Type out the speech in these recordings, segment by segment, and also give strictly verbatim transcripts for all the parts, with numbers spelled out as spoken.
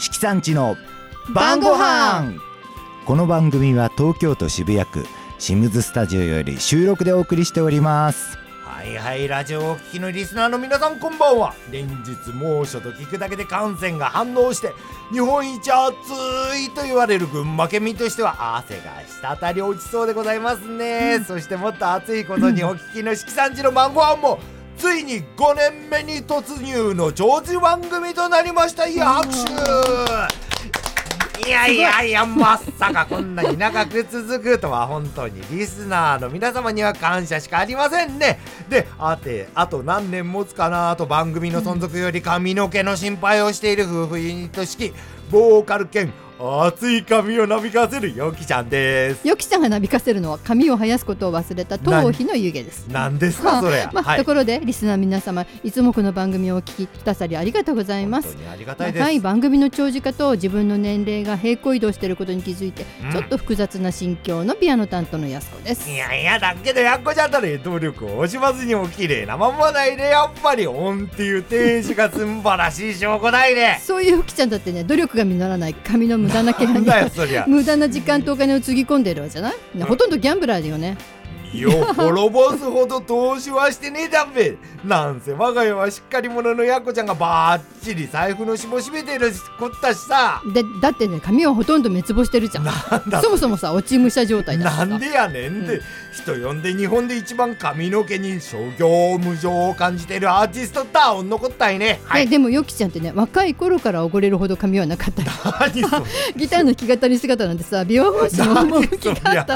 色さんちの晩ご飯。この番組は東京都渋谷区シムズスタジオより収録でお送りしております。 はいはい、ラジオをお聞きのリスナーの皆さんこんばんは。連日猛暑と聞くだけで汗腺が反応して日本一暑いと言われる群馬県民としては汗が滴り落ちそうでございますね、うん、そしてもっと暑いことにお聞きの色さんちの晩ご飯もついにごねんめに突入の長寿番組となりました。いや拍手。いやいやいや、まさかこんなに長く続くとは本当にリスナーの皆様には感謝しかありませんね。で、あてあと何年持つかなと番組の存続より髪の毛の心配をしている夫婦ユニット式ボーカル兼熱い髪をなびかせるよきちゃんです。 よきちゃんがなびかせるのは髪を生やすことを忘れた頭皮の湯気です。 なんですかそれ、 まあはい、ところでリスナー皆様、いつもこの番組をお聞きくださりありがとうございます。 本当にありがたいです。 はい、番組の長寿化と自分の年齢が平行移動していることに気づいて、うん、ちょっと複雑な心境のピアノ担当のやすこです。 いやいや、だけどやっこちゃんたら努力を惜しまずにも綺麗なまんまないで、やっぱり音っていう定詞が素晴らしい証拠だいね。 そういうよきちゃんだってね、努力が実らない髪の無駄な毛がね無駄な時間とお金をつぎ込んでるわけじゃない、うん、ほとんどギャンブラーだよね。 身を滅ぼすほど投資はしてねえだべ。なんせ我が家はしっかり者のやっこちゃんがバッチリ財布の紐締めてるこったしさ。 でだってね、髪はほとんど滅亡してるじゃん。 なんだそもそもさ、落ち武者状態だしさ。 なんでやねんで、うん、人呼んで日本で一番髪の毛に商業無常を感じているアーティストだおんのこったいね、はい、 でもよきちゃんってね、若い頃からおごれるほど髪はなかった。 何それギターの弾き語り姿なんてさ、美容法師の趣があった。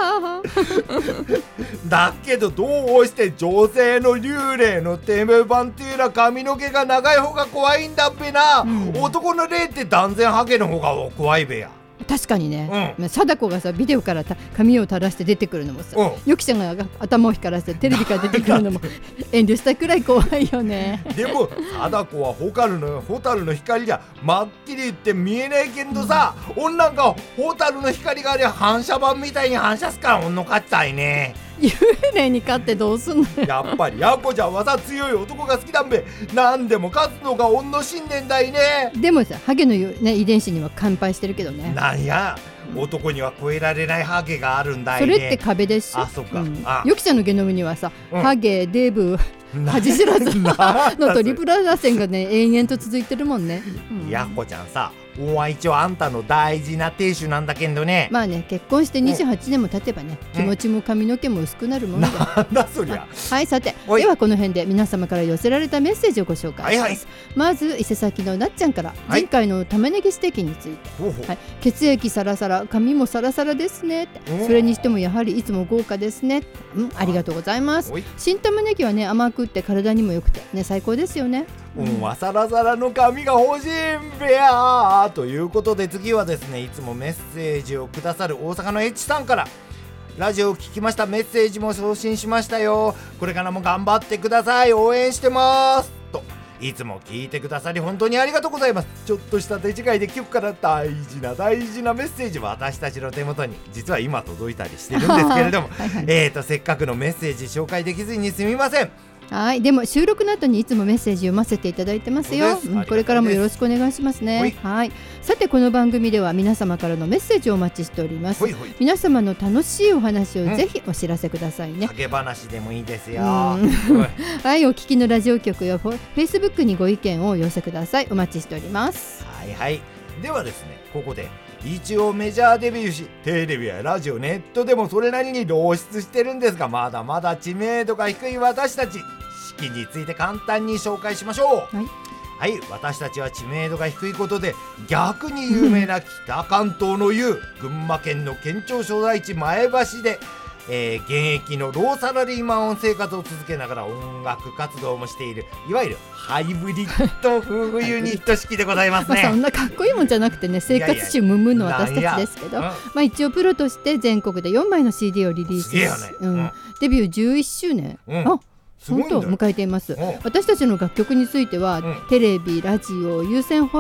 だけどどうして女性の幽霊のテーマ版っていうのは髪の毛が長い方が怖いんだっぺな、うん、男の霊って断然ハゲの方が怖いべや。 確かにね、うん、貞子がさビデオから髪を垂らして出てくるのもさ、うん、よきちゃんが頭を光らせてテレビから出てくるのも遠慮したくらい怖いよね。 でも貞子はホタルのホタルの光じゃまっきり言って見えないけどさ、うん、女なんかホタルの光がありゃ反射板みたいに反射すから女勝ちたいね。 幽霊に勝ってどうすんのよ。 やっぱりやっこちゃんはさ、強い男が好きだんべ。何でも勝つのが女の信念だいね。 でもさ、ハゲの、ね、遺伝子には乾杯してるけどね。 なんや、男には超えられないハゲがあるんだいね。 それって壁でしょ。 あ、そっか、うん、 よきちゃんのゲノムにはさ、うん、ハゲ、デブ、恥知らずのトリプルラ線がね延々と続いてるもんね、 うん、やっこちゃんさ、おは一応あんたの大事な亭主なんだけどね。 まあね、結婚してにじゅうはちねんも経てばね、うん、気持ちも髪の毛も薄くなるもんだ。 なんだそりゃ。 はい、さてではこの辺で皆様から寄せられたメッセージをご紹介します、はいはい、まず伊勢崎のなっちゃんから、はい、前回の玉ねぎステーキについて、はい、血液サラサラ、髪もサラサラですねって、それにしてもやはりいつも豪華ですね、うん、ありがとうございます。新玉ねぎはね、甘くって体にも良くてね、最高ですよね。 うん、わさらさらの髪が欲しいんべやということで、次はですね、いつもメッセージをくださる大阪の H さんから、ラジオを聞きました、メッセージも送信しましたよ、これからも頑張ってください、応援してますと、いつも聞いてくださり本当にありがとうございます。ちょっとした手違いで聞くから大事な大事なメッセージは私たちの手元に実は今届いたりしてるんですけれどもはい、はい、えーとせっかくのメッセージ紹介できずにすみません。 はい、でも収録の後にいつもメッセージ読ませていただいてますよ。うん、これからもよろしくお願いしますね。はい、さてこの番組では皆様からのメッセージをお待ちしております。ほいほい、皆様の楽しいお話をぜひお知らせくださいね。 かけ話でもいいですよ。 はい、お聞きのラジオ局やフェイスブックにご意見をお寄せください。お待ちしております。 はいはい、ではですね、ここで一応メジャーデビューし、テレビやラジオ、ネットでもそれなりに露出してるんですが、まだまだ知名度が低い私たち、式について簡単に紹介しましょう。はい、はい、私たちは知名度が低いことで逆に有名な北関東の湯群馬県の県庁所在地前橋で、えー、現役のローサラリーマン生活を続けながら音楽活動もしている、いわゆるハイブリッド夫婦ユニット式でございますね。 まあそんなかっこいいもんじゃなくてね、生活習ムンムンの私たちですけど、まあ、一応プロとして全国でよんまいの シーディー をリリースし、ね、うんうん、デビューじゅういっしゅうねん、うん、あ本当迎えています。私たちの楽曲については、うん、テレビ、ラジオ、有線放送、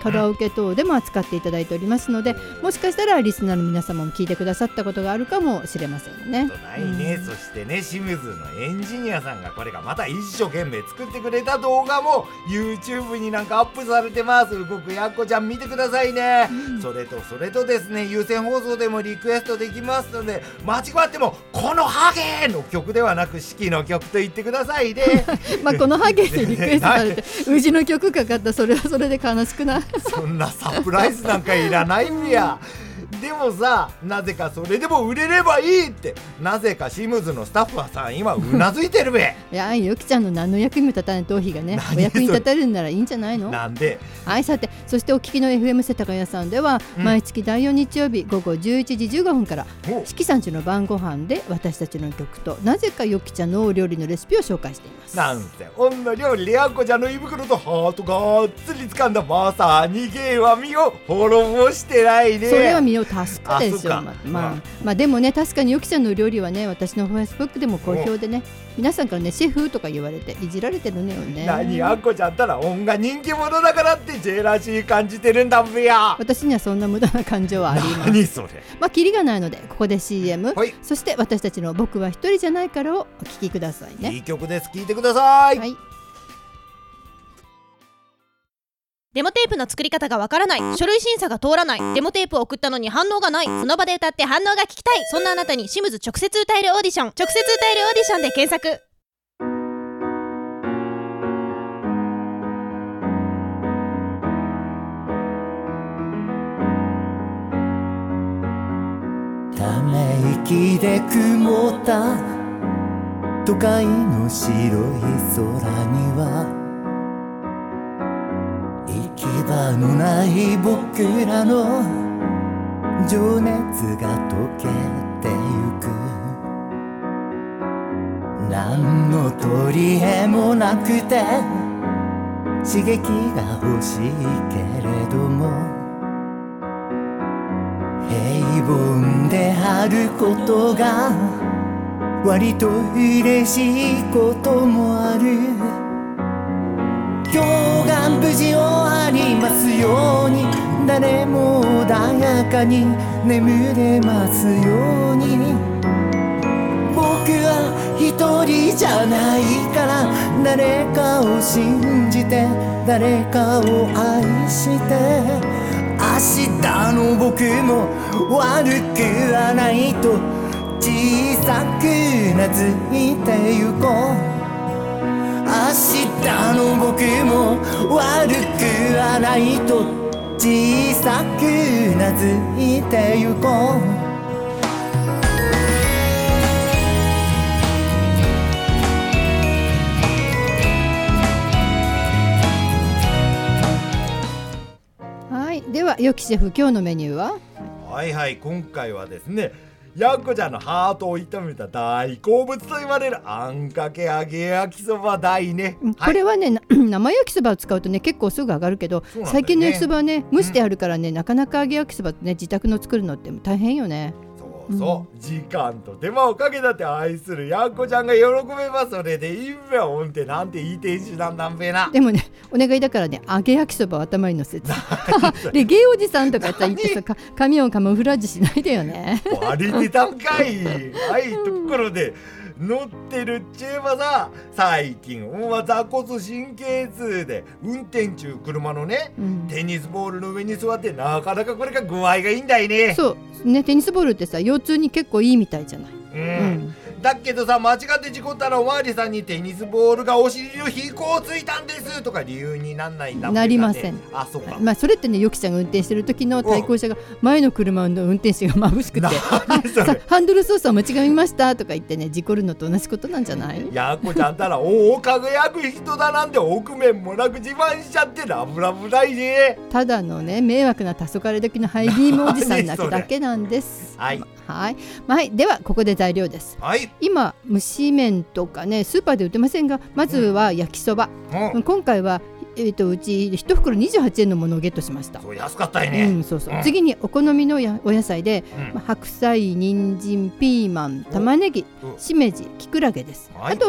カラオケ等でも扱っていただいておりますので、もしかしたらリスナーの皆様も聞いてくださったことがあるかもしれませんね。 ないね、うん、そしてね清水のエンジニアさんがこれがまた一生懸命作ってくれた動画も YouTube になんかアップされてます。動くやっこちゃん見てくださいね、うん、それとそれとですね有線放送でもリクエストできますので、間違ってもこのハゲの曲ではなく四季の曲と言ってくださいねまあこのハゲでリクエストされてうちの曲かかったそれはそれで悲しくないそんなサプライズなんかいらないんやでもさ、なぜかそれでも売れればいいってなぜかシムズのスタッフはさ今うなずいてるべいやよきちゃんの何の役にも立たない頭皮がねお役に立たれるならいいんじゃないの。 なんではい、さてそしてお聞きの エフエム 世田谷さんでは、うん、毎月だいよん日曜日午後じゅういちじじゅうごふんから四季さんちの晩ご飯で私たちの曲となぜかよきちゃんのお料理のレシピを紹介しています。 なんせ女料理でやっこちゃんの胃袋とハートがっつり掴んだまさに芸は身を滅ぼしてないね。 それは身を助かでしょ。まあ、まあ、まあでもね確かによきちゃんの料理はね私のフェイスブックでも好評でね皆さんからねシェフとか言われていじられてるのよね。 何やっこちゃんったら音が人気者だからってジェラシー感じてるんだべや。 私にはそんな無駄な感情はあります。 何それ。 まあキリがないのでここで シーエム、はい、そして私たちの僕は一人じゃないからをお聴きくださいね。 いい曲です、聴いてください。 はい。 デモテープの作り方がわからない、書類審査が通らない、デモテープを送ったのに反応がない、その場で歌って反応が聞きたい、そんなあなたにシムズ直接歌えるオーディション、直接歌えるオーディションで検索。 ため息で曇った都会の白い空には行き場のない僕らの情熱が溶けてゆく。何の取り柄もなくて刺激が欲しいけれども平凡であることが割と嬉しいこともある。今日が無事終わりますように誰も穏やかに眠れますように。僕は一人じゃないから誰かを信じて誰かを愛して明日の僕も悪くはないと小さくなずいてゆこう。明日の僕も悪くはないと小さくなずいてゆこう。 ではよきシェフ今日のメニューは。 はいはい、今回はですねやっこちゃんのハートを炒めた大好物と言われるあんかけ揚げ焼きそば大ね、 うんはい、これはね生焼きそばを使うとね結構すぐ上がるけど、ね、最近の焼きそばはね蒸してあるからね、うん、なかなか揚げ焼きそばってね自宅の作るのって大変よね。 そうそう、うん、時間と手間をかけたって愛するやっこちゃんが喜べます。それでいいんべおんってなんていい天使なんだんべな。 でもねお願いだからね揚げ焼きそばを頭に乗せてでゲイおじさんとか言ってさ髪をカモフラージュしないでよね。 バレてたんかいはいところで乗ってるっちゅえばさ最近は座骨神経痛で運転中車のね、うん、テニスボールの上に座ってなかなかこれが具合がいいんだいね。 そうねテニスボールってさ腰痛に結構いいみたいじゃない。 うん、うんだけどさ間違って事故ったらおまわりさんにテニスボールがお尻の飛行ついたんですとか理由になんないんだもんね。 なりません。 あそうか、 まあ、それってねよきちゃんが運転してる時の対向車が前の車の運転手が眩しくてさハンドル操作を間違えましたとか言ってね事故るのと同じことなんじゃない。 やっこちゃんたらおお輝く人だなんて臆面もなく自慢しちゃってラブラブだいね。 ただのね迷惑な黄昏時のハイビームおじさんなだけなんです。 はいはい、はい、ではここで材料です、 はい、 今蒸し麺とかねスーパーで売ってませんがまずは焼きそば、うん、今回は、えー、とうちいち袋にじゅうはちえんのものをゲットしました。 そう安かったよね、 うんそうそううん、次にお好みのやお野菜で、うんまあ、白菜、人参、ピーマン、玉ねぎ、しめじ、きくらげです、はい、あとは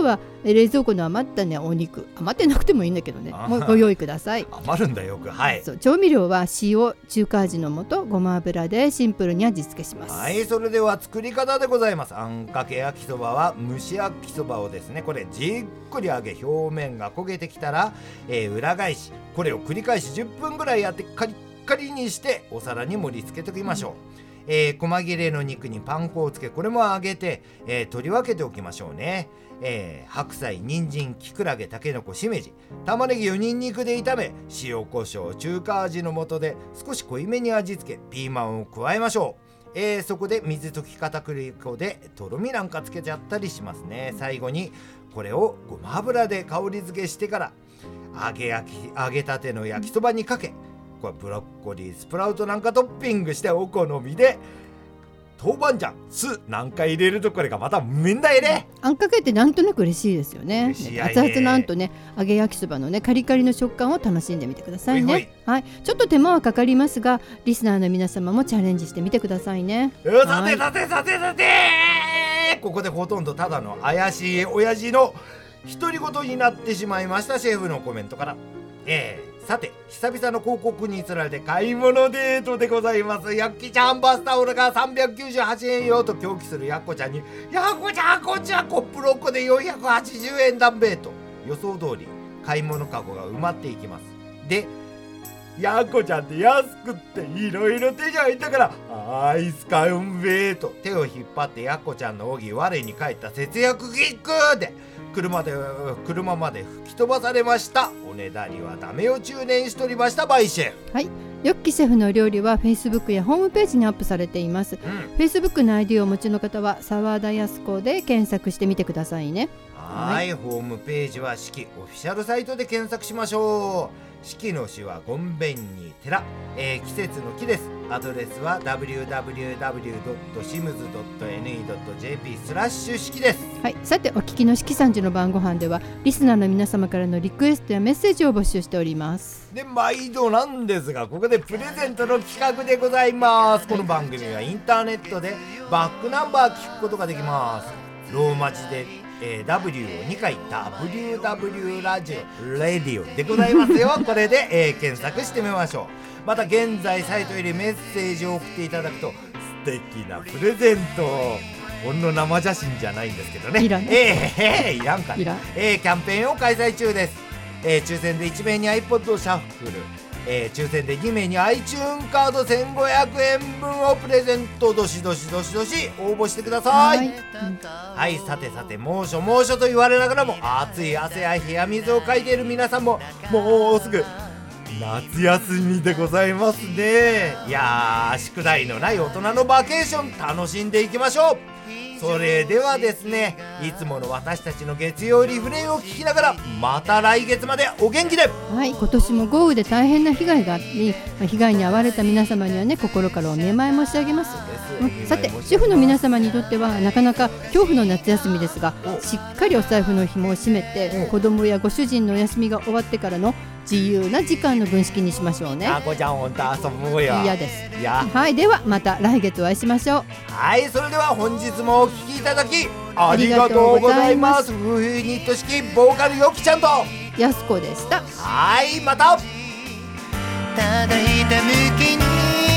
冷蔵庫の余ったねお肉、余ってなくてもいいんだけどね、もうご用意ください。 余るんだよく。はい。 そう、調味料は塩、中華味の素、ごま油でシンプルに味付けします。 はい、それでは作り方でございます。あんかけ焼きそばは蒸し焼きそばをですね、これじっくり揚げ、表面が焦げてきたら、えー、裏返し、これを繰り返しじゅっぷんぐらいやってカリッカリにしてお皿に盛り付けておきましょう。えー、細切れの肉にパン粉をつけ、これも揚げて、えー、取り分けておきましょうね。えー、白菜、人参、きくらげ、たけのこ、しめじ、玉ねぎをニンニクで炒め、塩コショウ、中華味の素で少し濃いめに味付け、ピーマンを加えましょう。えー、そこで水溶き片栗粉でとろみなんかつけちゃったりしますね。最後にこれをごま油で香り付けしてから揚げ焼き揚げたての焼きそばにかけ、これブロッコリー、スプラウトなんかトッピングしてお好みで、豆板醤、酢なんか入れるとこれがまためんだいね。 あんかけってなんとなく嬉しいですよね。 嬉しいやいね。 熱々のあんとね、揚げ焼きそばのねカリカリの食感を楽しんでみてくださいね。 ほいほい。 はい、ちょっと手間はかかりますが、リスナーの皆様もチャレンジしてみてくださいね。 さてさてさてさて、ここでほとんどただの怪しい親父の独り言になってしまいました。シェフのコメントから、えーさて久々の広告につられて買い物デートでございます。やっきちゃんバスタオルがさんびゃくきゅうじゅうはちえんよと狂気するやっこちゃんに、やっこちゃんこっちはコップろっこでよんひゃくはちじゅうえんだんべーと予想通り買い物かごが埋まっていきます。でやっこちゃんって安くっていろいろ手じゃいたから、あい使うんべーと手を引っ張ってやっこちゃんの扇我に返った節約キックで車で車まで吹き飛ばされました。おねだりはダメを中年しとりました。バイシェフ。 はい、よっきシェフの料理は Facebook やホームページにアップされています。うん、Facebook の アイディー をお持ちの方は沢田康子で検索してみてくださいね。 はい、はい、ホームページは四季オフィシャルサイトで検索しましょう。四季の四はごんべんに寺、えー、季節の木です。アドレスは ダブリューダブリューダブリュードットシムズドットエヌイードットジェーピー スラッシュ四季です。 はい、さてお聞きの四季さんじの晩ご飯ではリスナーの皆様からのリクエストやメッセージを募集しております。 で毎度なんですが、ここでプレゼントの企画でございます。この番組はインターネットでバックナンバー聞くことができます。ローマ字でえー、ダブリュー をにかい ダブリューダブリュー ラジオレディオでございますよ。これで、えー、検索してみましょう。また現在サイトよりメッセージを送っていただくと素敵なプレゼント、ほんの生写真じゃないんですけどね、 いらんねえー、えー、いらんか、 いらん、 えー、キャンペーンを開催中です。えー、抽選でいちめいに iPod シャッフル、えー、抽選でにめいに iTunes カードせんごひゃくえんぶんをプレゼント。どしどしどしどし応募してください。はい、はい、さてさて猛暑猛暑と言われながらも熱い汗や冷や水をかいている皆さんももうすぐ夏休みでございますね。いやー、宿題のない大人のバケーション楽しんでいきましょう。それではですね、いつもの私たちの月曜リフレインを聞きながらまた来月までお元気で。 はい、今年も豪雨で大変な被害があり、被害に遭われた皆様にはね心からお見舞い申し上げます。うん、さて主婦の皆様にとってはなかなか恐怖の夏休みですが、しっかりお財布の紐を締めて子供やご主人のお休みが終わってからの自由な時間の分式にしましょうね。 あこちゃん本当遊ぼうよ。 嫌です。 いや、 はい、ではまた来月お会いしましょう。 はい、それでは本日もお聞きいただきありがとうございます。夫婦ユニット式ボーカルよきちゃんとやすこでした。 はい、また。 ただひたむきに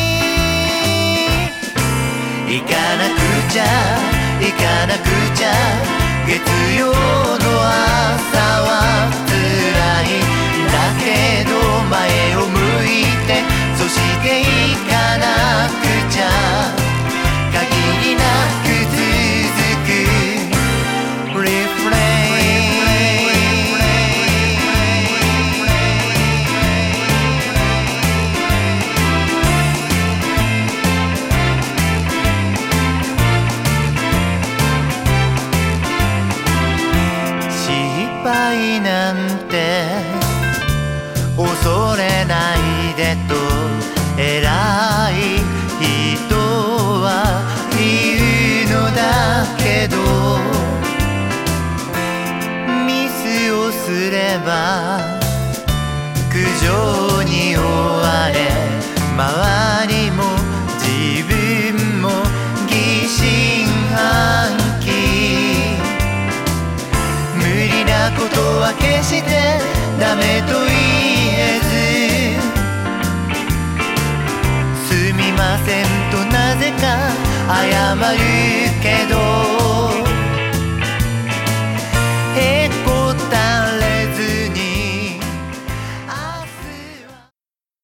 行かなくちゃ行かなくちゃ、月曜の朝は辛いだけど前を向いて、そして行かなくちゃ限りなく続くリフレ失敗なんて恐れないでと偉い人は言うのだけど、ミスをすれば苦情に追われ、周りも自分も疑心暗鬼、無理してダメと言えず、すみませんとなぜか謝るけど